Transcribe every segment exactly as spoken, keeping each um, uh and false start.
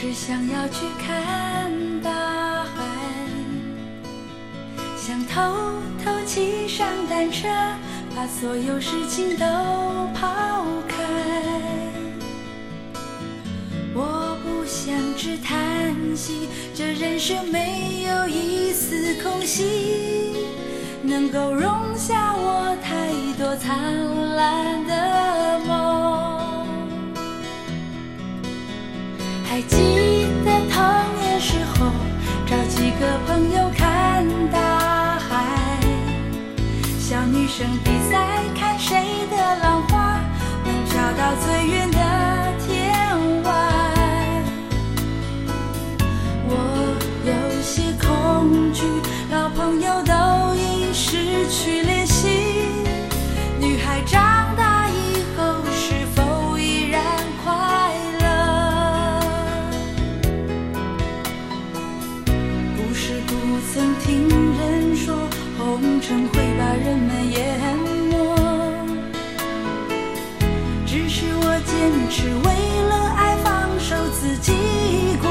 只想要去看大海，想偷偷骑上单车，把所有事情都抛开。我不想只叹息，这人生没有一丝空隙，能够容下我太多灿烂的梦。还记得童年时候，找几个朋友看大海，小女生比赛，看谁的浪花能飘到最远的天外。我有些恐惧，老朋友都已失去联系，女孩长大以后是否依然快乐？不是不曾听人说，红尘会把人们淹没，只是我坚持为了爱放手自己过。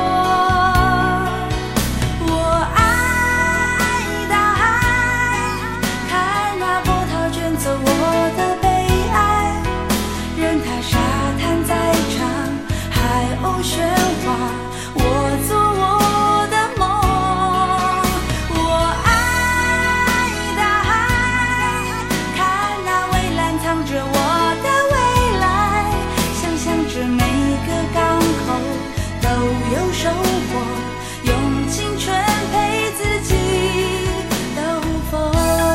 我爱大海，看那波涛卷走我的悲哀，任它沙滩再长，海鸥喧哗，我做我的梦。我爱大海，看那蔚蓝藏着我的未来，想象着每个港口都有收获，用青春陪自己兜风。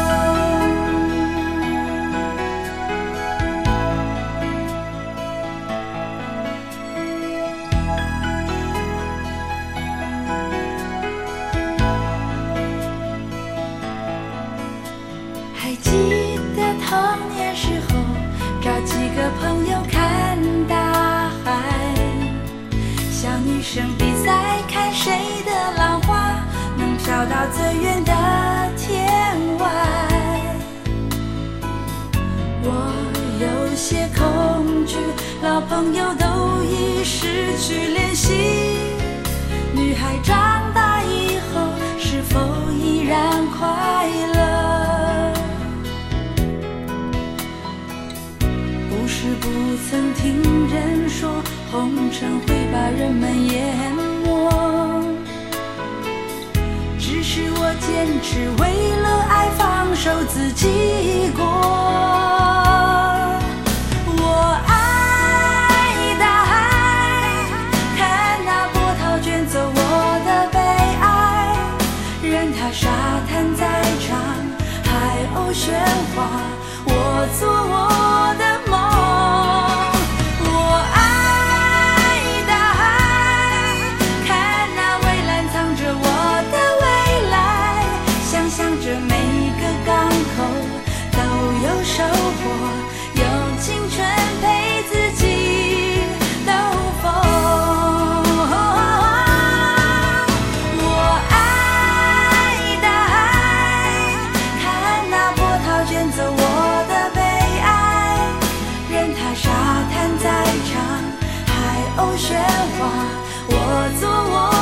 还记得童年时候，找几个朋友看大海，小女生比赛，看谁的浪花能飘到最远的天外。我有些恐惧，老朋友都已失去联系，女孩长大以后是否依然快乐？不是不曾听人说，红尘会把人们淹没，只是我坚持为了爱放手自己过。我爱大海，看那波涛卷走我的悲哀，任它沙滩再长，海鸥喧哗，我做我的梦。我爱大海，看那蔚蓝藏着我的未来，想象着每个港口都有收获，用青春陪自己兜风。我爱大海，看那波涛卷走我的悲哀，任它沙滩再长，海鸥喧哗，我做我